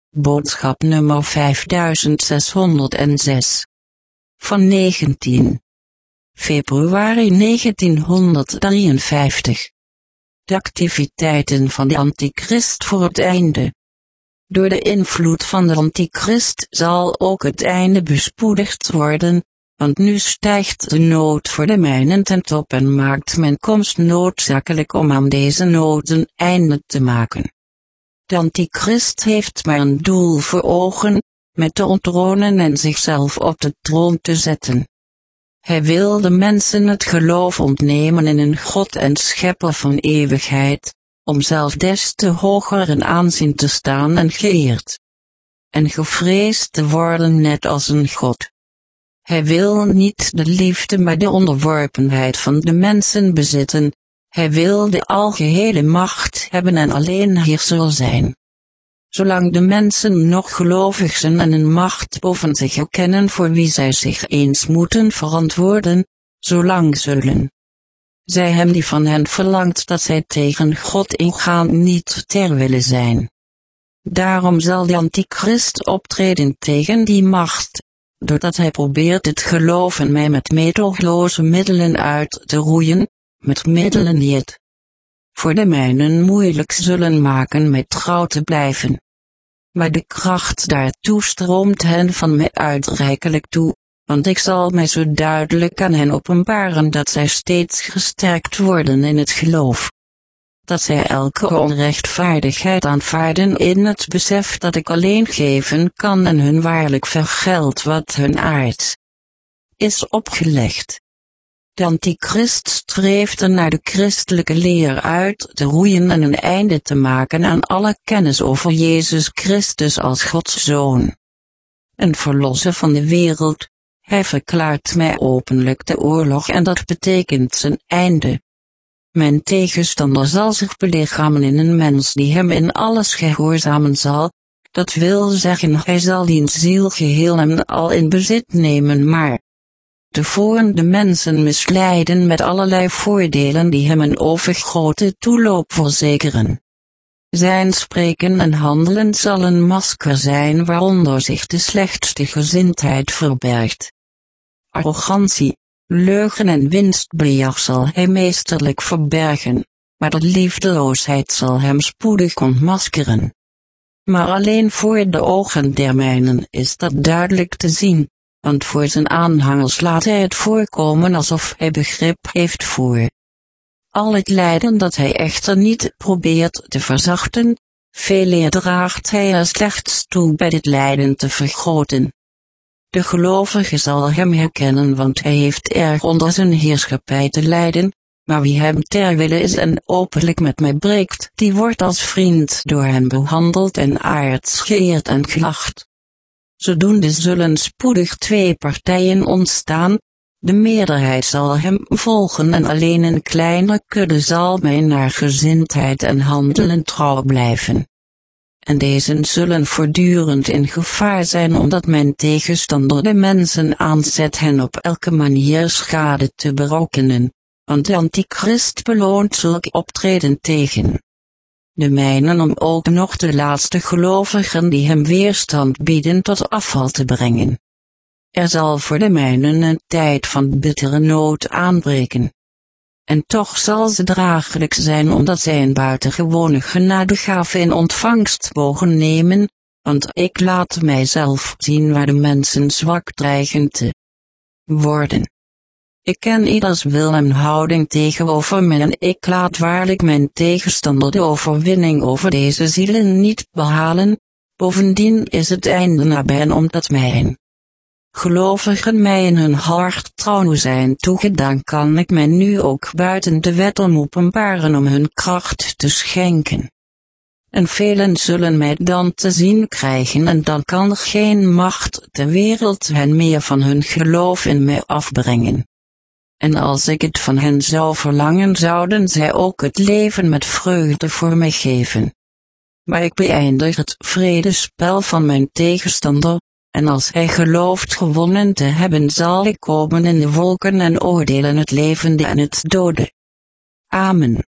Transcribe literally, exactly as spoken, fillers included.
Boodschap nummer vijfduizendzeshonderdzes. Van negentien februari negentienhonderddrieënvijftig. De activiteiten van de antichrist voor het einde. Door de invloed van de antichrist zal ook het einde bespoedigd worden, want nu stijgt de nood voor de mijnen ten top en maakt men komst noodzakelijk om aan deze nood een einde te maken. De antichrist heeft maar een doel voor ogen, met te onttronen en zichzelf op de troon te zetten. Hij wil de mensen het geloof ontnemen in een God en schepper van eeuwigheid, om zelf des te hoger in aanzien te staan en geëerd en gevreesd te worden net als een God. Hij wil niet de liefde maar de onderworpenheid van de mensen bezitten. Hij wil de algehele macht hebben en alleen heerser zijn. Zolang de mensen nog gelovig zijn en een macht boven zich erkennen voor wie zij zich eens moeten verantwoorden, zolang zullen zij hem die van hen verlangt dat zij tegen God ingaan niet ter wille zijn. Daarom zal de antichrist optreden tegen die macht, doordat hij probeert het geloof in mij met meedogenloze middelen uit te roeien, met middelen die het voor de mijnen moeilijk zullen maken mij trouw te blijven. Maar de kracht daartoe stroomt hen van mij uit rijkelijk toe, want ik zal mij zo duidelijk aan hen openbaren dat zij steeds gesterkt worden in het geloof. Dat zij elke onrechtvaardigheid aanvaarden in het besef dat ik alleen geven kan en hun waarlijk vergeld wat hun aard is opgelegd. De antichrist streeft er naar de christelijke leer uit te roeien en een einde te maken aan alle kennis over Jezus Christus als Gods Zoon en verlosser van de wereld. Hij verklaart mij openlijk de oorlog en dat betekent zijn einde. Mijn tegenstander zal zich belichamen in een mens die hem in alles gehoorzamen zal, dat wil zeggen hij zal diens ziel geheel en al in bezit nemen maar tevoren de mensen misleiden met allerlei voordelen die hem een overgrote toeloop verzekeren. Zijn spreken en handelen zal een masker zijn waaronder zich de slechtste gezindheid verbergt. Arrogantie, leugen en winstbejag zal hij meesterlijk verbergen, maar de liefdeloosheid zal hem spoedig ontmaskeren. Maar alleen voor de ogen der mijnen is dat duidelijk te zien, want voor zijn aanhangers laat hij het voorkomen alsof hij begrip heeft voor al het lijden dat hij echter niet probeert te verzachten, veeleer draagt hij er slechts toe bij dit lijden te vergroten. De gelovige zal hem herkennen want hij heeft erg onder zijn heerschappij te lijden, maar wie hem ter wille is en openlijk met mij breekt, die wordt als vriend door hem behandeld en aards geëerd en geacht. Zodoende zullen spoedig twee partijen ontstaan, de meerderheid zal hem volgen en alleen een kleine kudde zal mij naar gezindheid en handelen trouw blijven. En deze zullen voortdurend in gevaar zijn omdat mijn tegenstander de mensen aanzet hen op elke manier schade te berokkenen, want de antichrist beloont zulk optreden tegen de mijnen om ook nog de laatste gelovigen die hem weerstand bieden tot afval te brengen. Er zal voor de mijnen een tijd van bittere nood aanbreken. En toch zal ze draaglijk zijn omdat zij een buitengewone genadegave in ontvangst mogen nemen, want ik laat mijzelf zien waar de mensen zwak dreigen te worden. Ik ken ieders wil en houding tegenover mij en ik laat waarlijk mijn tegenstander de overwinning over deze zielen niet behalen, bovendien is het einde nabij en omdat mijn gelovigen mij in hun hart trouw zijn toegedaan kan ik mij nu ook buiten de wet om openbaren om hun kracht te schenken. En velen zullen mij dan te zien krijgen en dan kan geen macht ter wereld hen meer van hun geloof in mij afbrengen. En als ik het van hen zou verlangen zouden zij ook het leven met vreugde voor mij geven. Maar ik beëindig het vredespel van mijn tegenstander, en als hij gelooft gewonnen te hebben zal ik komen in de wolken en oordelen het levende en het dode. Amen.